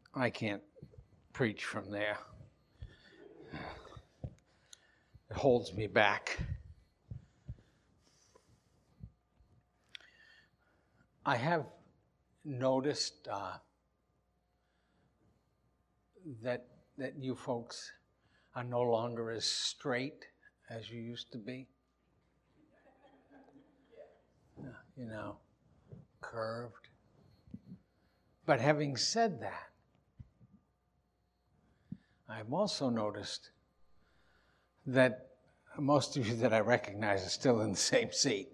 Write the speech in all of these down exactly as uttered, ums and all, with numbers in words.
I can't preach from there. It holds me back. I have noticed uh, that that you folks are no longer as straight as you used to be. You know, curved. But having said that, I've also noticed that most of you that I recognize are still in the same seat.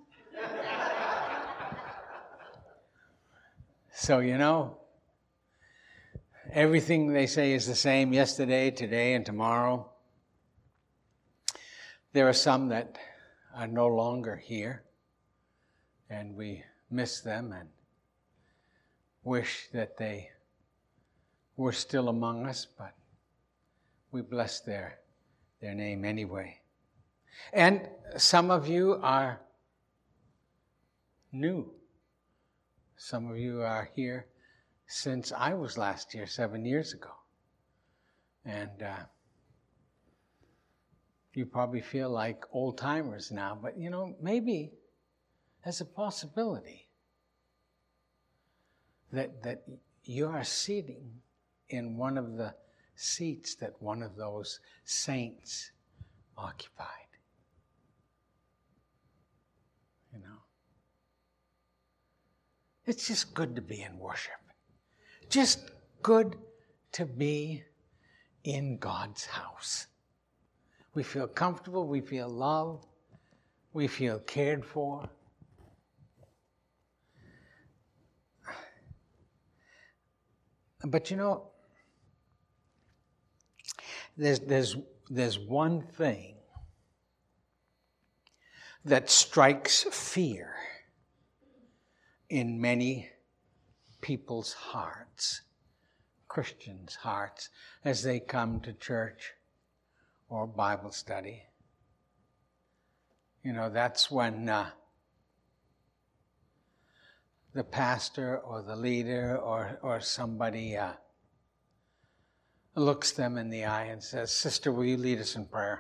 So, you know, everything they say is the same yesterday, today, and tomorrow. There are some that are no longer here, and we miss them and wish that they were still among us, but we bless their, their name anyway. And some of you are new. Some of you are here since I was last here, seven years ago. And uh, you probably feel like old timers now, but you know, maybe there's a possibility that that you are sitting in one of the seats that one of those saints occupied. You know, it's just good to be in worship. Just good to be in God's house. We feel comfortable, we feel loved, we feel cared for. But you know, there's there's there's one thing that strikes fear in many people's hearts, Christians' hearts, as they come to church or Bible study. You know, that's when uh, the pastor or the leader or, or somebody uh, looks them in the eye and says, "Sister, will you lead us in prayer?"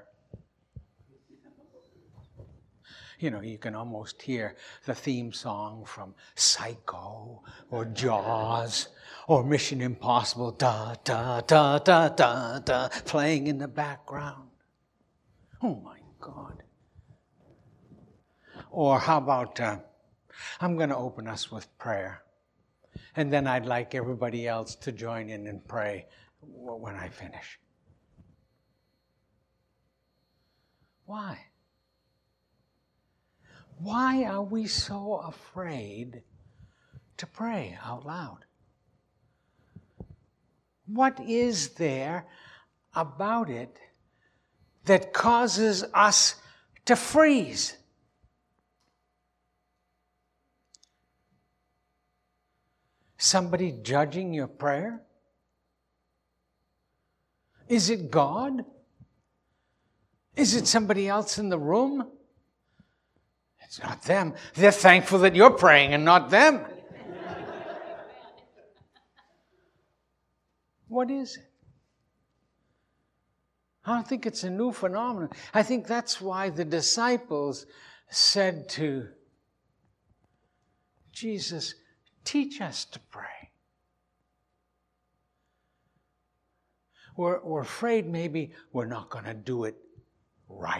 You know, you can almost hear the theme song from Psycho or Jaws or Mission Impossible, da, da, da, da, da, da, playing in the background. Oh my God. Or how about, uh, I'm going to open us with prayer. And then I'd like everybody else to join in and pray when I finish. Why? Why are we so afraid to pray out loud? What is there about it that causes us to freeze? Somebody judging your prayer? Is it God? Is it somebody else in the room? It's not them. They're thankful that you're praying and not them. What is it? I don't think it's a new phenomenon. I think that's why the disciples said to Jesus, "Teach us to pray." We're, we're afraid maybe we're not going to do it right.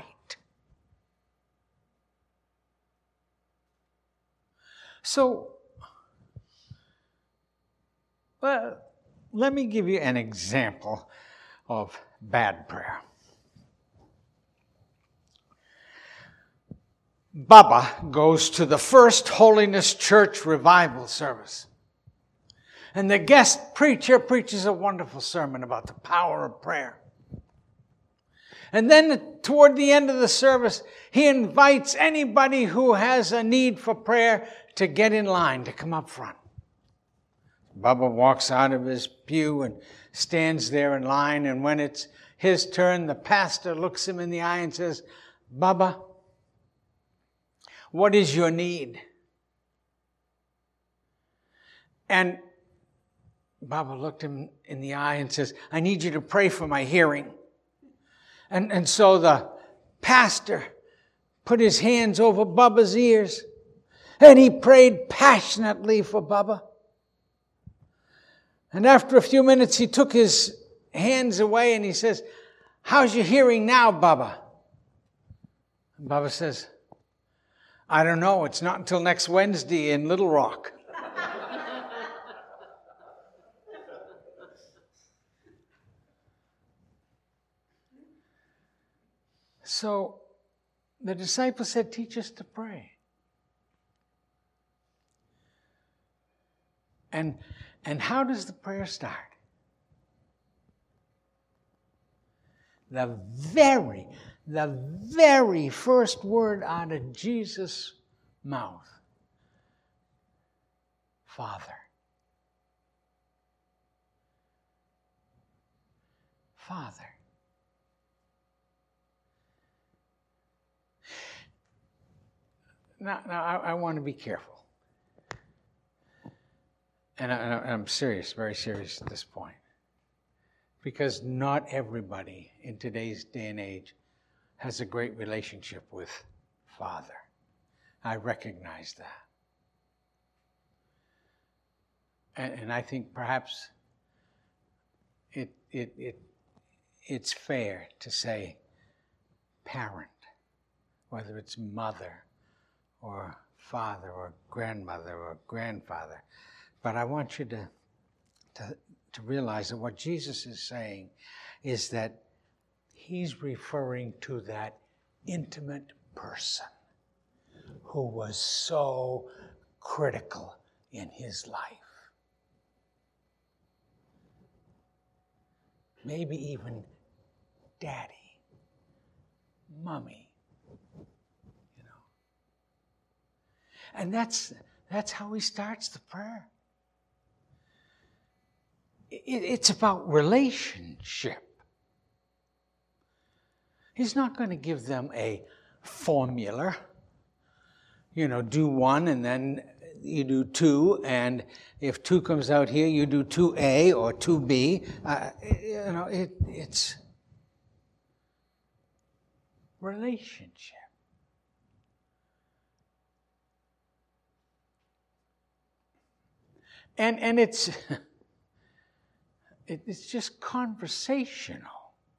So, well, let me give you an example of bad prayer. Baba goes to the First Holiness Church revival service. And the guest preacher preaches a wonderful sermon about the power of prayer. And then toward the end of the service, he invites anybody who has a need for prayer to get in line, to come up front. Baba walks out of his pew and stands there in line, and when it's his turn, the pastor looks him in the eye and says, "Baba, what is your need?" And Baba looked him in the eye and says, I need you to pray for my hearing. And, and so the pastor put his hands over Baba's ears and he prayed passionately for Baba. And after a few minutes, he took his hands away and he says, how's your hearing now, Baba? And Baba says, I don't know. It's not until next Wednesday in Little Rock. So the disciples said, teach us to pray. And, and how does the prayer start? The very, the very first word out of Jesus' mouth. Father. Father. Now, now I, I want to be careful. And, I, and I'm serious, very serious at this point. Because not everybody in today's day and age has a great relationship with Father. I recognize that. And, and I think perhaps it, it, it, it's fair to say parent, whether it's mother or father or grandmother or grandfather. But I want you to, to, to realize that what Jesus is saying is that he's referring to that intimate person who was so critical in his life. Maybe even daddy, mommy, you know. And that's, that's how he starts the prayer. It's about relationship. He's not going to give them a formula. You know, do one and then you do two, and if two comes out here, you do two A or two B. Uh, you know, it, it's relationship. And and it's it's just conversational.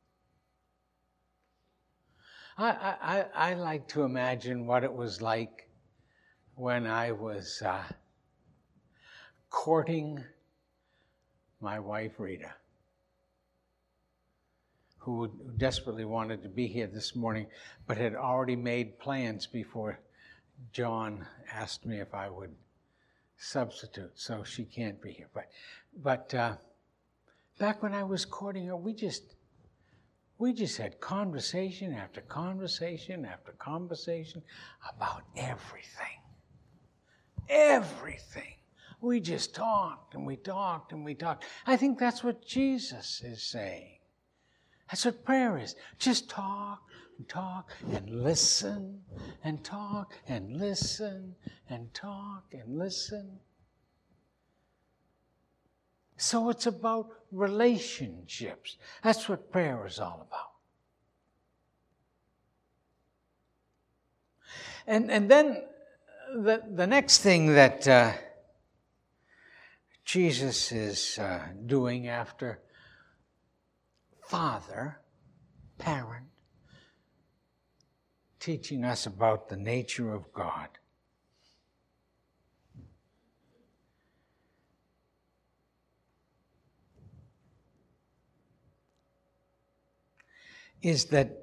I, I, I like to imagine what it was like when I was uh, courting my wife Rita, who desperately wanted to be here this morning, but had already made plans before John asked me if I would substitute, so she can't be here. But, but uh, back when I was courting her, we just we just had conversation after conversation after conversation about everything. Everything. We just talked and we talked and we talked. I think that's what Jesus is saying. That's what prayer is. Just talk and talk and listen and talk and listen and talk and listen. So it's about relationships. That's what prayer is all about. And and then the, the next thing that uh, Jesus is uh, doing after Father, parent, teaching us about the nature of God, is that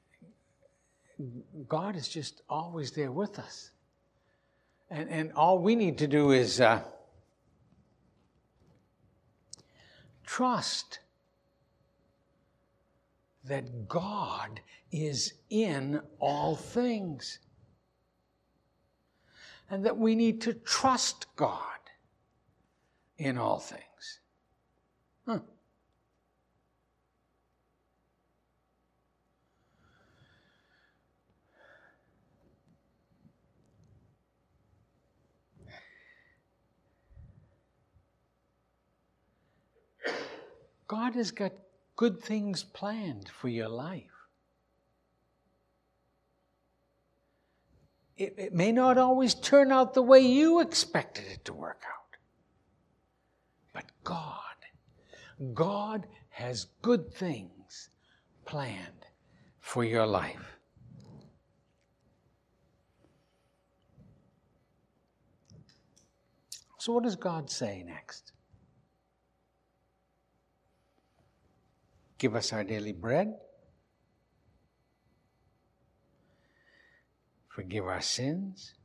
God is just always there with us. And, and all we need to do is uh, trust that God is in all things. And that we need to trust God in all things. Huh. God has got good things planned for your life. It, it may not always turn out the way you expected it to work out. But God, God has good things planned for your life. So what does God say next? Give us our daily bread. Forgive our sins.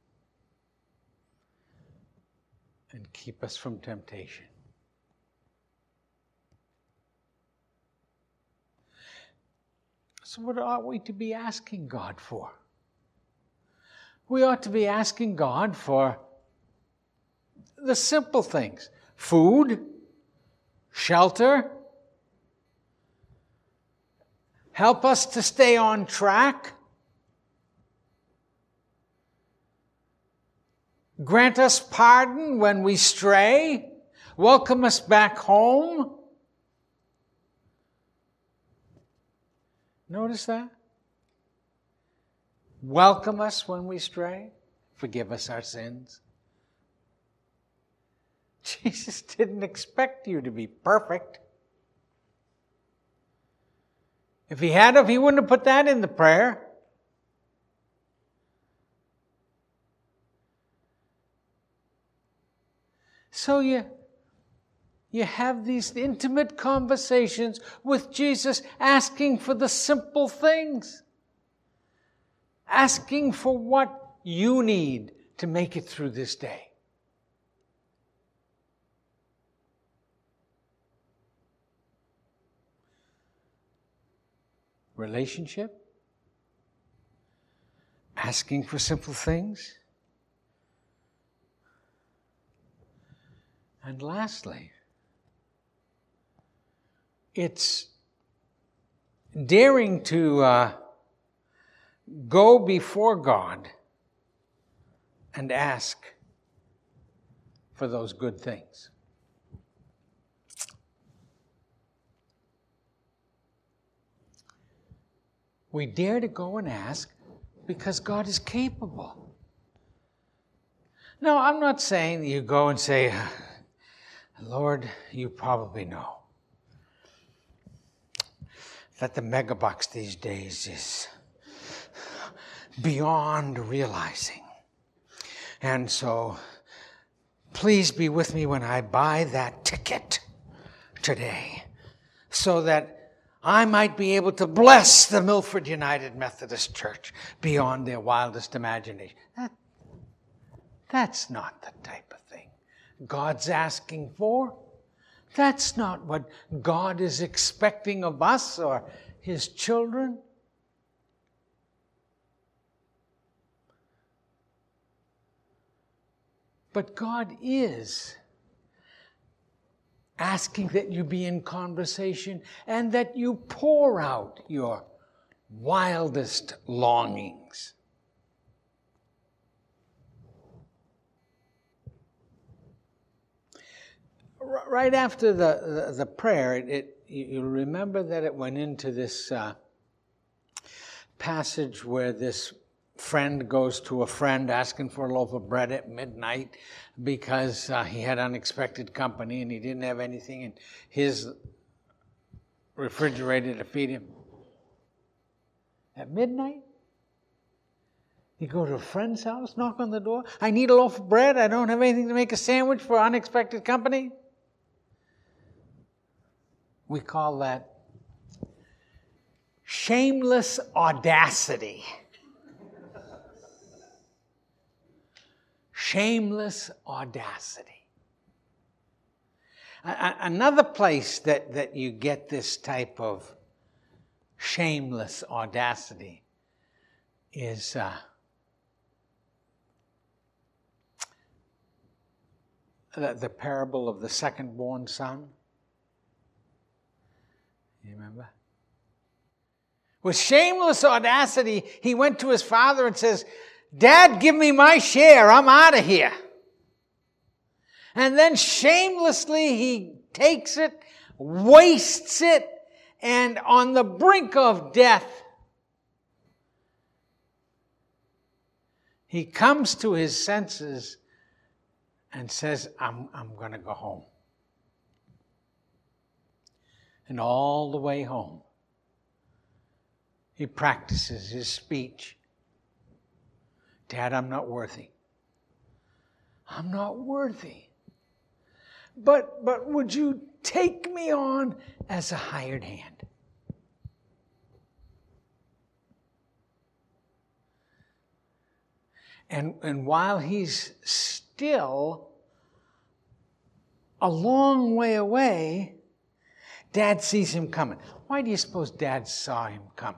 And keep us from temptation. So what ought we to be asking God for? We ought to be asking God for the simple things. Food, shelter, help us to stay on track, grant us pardon when we stray, welcome us back home. Notice that? Welcome us when we stray, forgive us our sins. Jesus didn't expect you to be perfect. If he had, if he wouldn't have put that in the prayer. So you, you have these intimate conversations with Jesus, asking for the simple things. Asking for what you need to make it through this day. Relationship, asking for simple things. And lastly, it's daring to uh, go before God and ask for those good things. We dare to go and ask because God is capable. No, I'm not saying that you go and say, Lord, you probably know that the megabucks these days is beyond realizing. And so, please be with me when I buy that ticket today so that I might be able to bless the Milford United Methodist Church beyond their wildest imagination. That, that's not the type of thing God's asking for. That's not what God is expecting of us or his children. But God is asking that you be in conversation and that you pour out your wildest longings. Right after the, the, the prayer, it, it, you remember that it went into this uh, passage where this friend goes to a friend asking for a loaf of bread at midnight because uh, he had unexpected company and he didn't have anything in his refrigerator to feed him. At midnight? You go to a friend's house, knock on the door. I need a loaf of bread. I don't have anything to make a sandwich for unexpected company. We call that shameless audacity. Shameless audacity. A- another place that, that you get this type of shameless audacity is uh, the, the parable of the second-born son. You remember? With shameless audacity, he went to his father and says, Dad, give me my share. I'm out of here. And then shamelessly he takes it, wastes it, and on the brink of death, he comes to his senses and says, I'm, I'm going to go home. And all the way home, he practices his speech. Dad, I'm not worthy. I'm not worthy. But, but would you take me on as a hired hand? And, and while he's still a long way away, Dad sees him coming. Why do you suppose Dad saw him coming?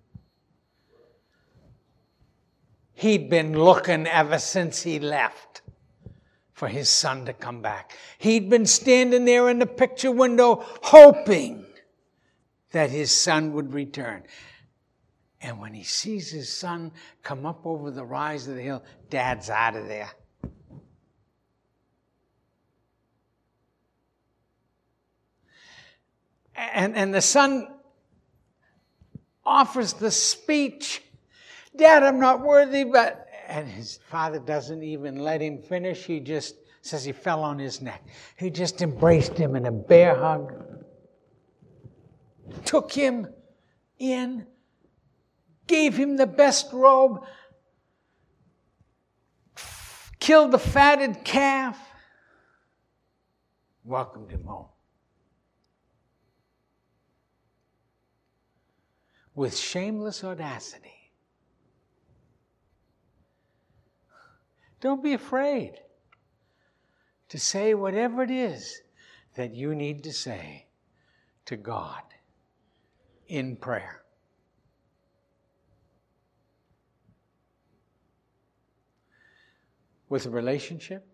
He'd been looking ever since he left for his son to come back. He'd been standing there in the picture window hoping that his son would return. And when he sees his son come up over the rise of the hill, Dad's out of there. And, and the son offers the speech, Dad, I'm not worthy, but... And his father doesn't even let him finish. He just says he fell on his neck. He just embraced him in a bear hug, took him in, gave him the best robe, killed the fatted calf, welcomed him home. With shameless audacity. Don't be afraid to say whatever it is that you need to say to God in prayer. With a relationship,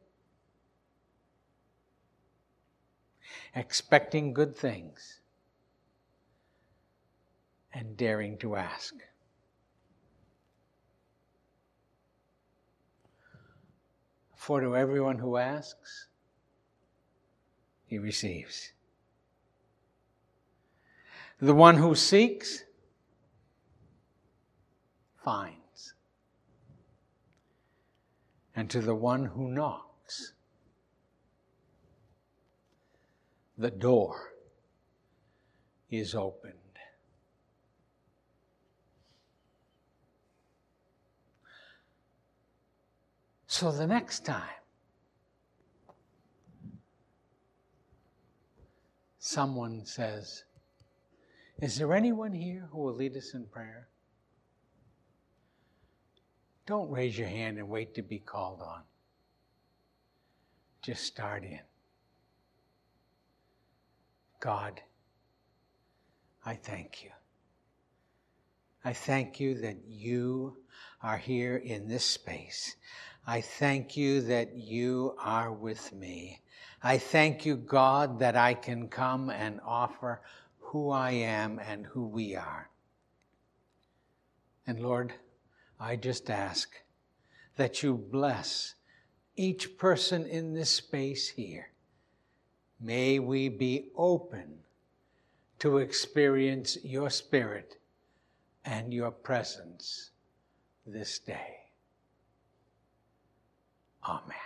expecting good things, and daring to ask. For to everyone who asks, he receives. The one who seeks, finds. And to the one who knocks, the door is opened. So the next time someone says, is there anyone here who will lead us in prayer? Don't raise your hand and wait to be called on. Just start in. God, I thank you. I thank you that you are here in this space. I thank you that you are with me. I thank you, God, that I can come and offer who I am and who we are. And Lord, I just ask that you bless each person in this space here. May we be open to experience your Spirit and your presence this day. Amen.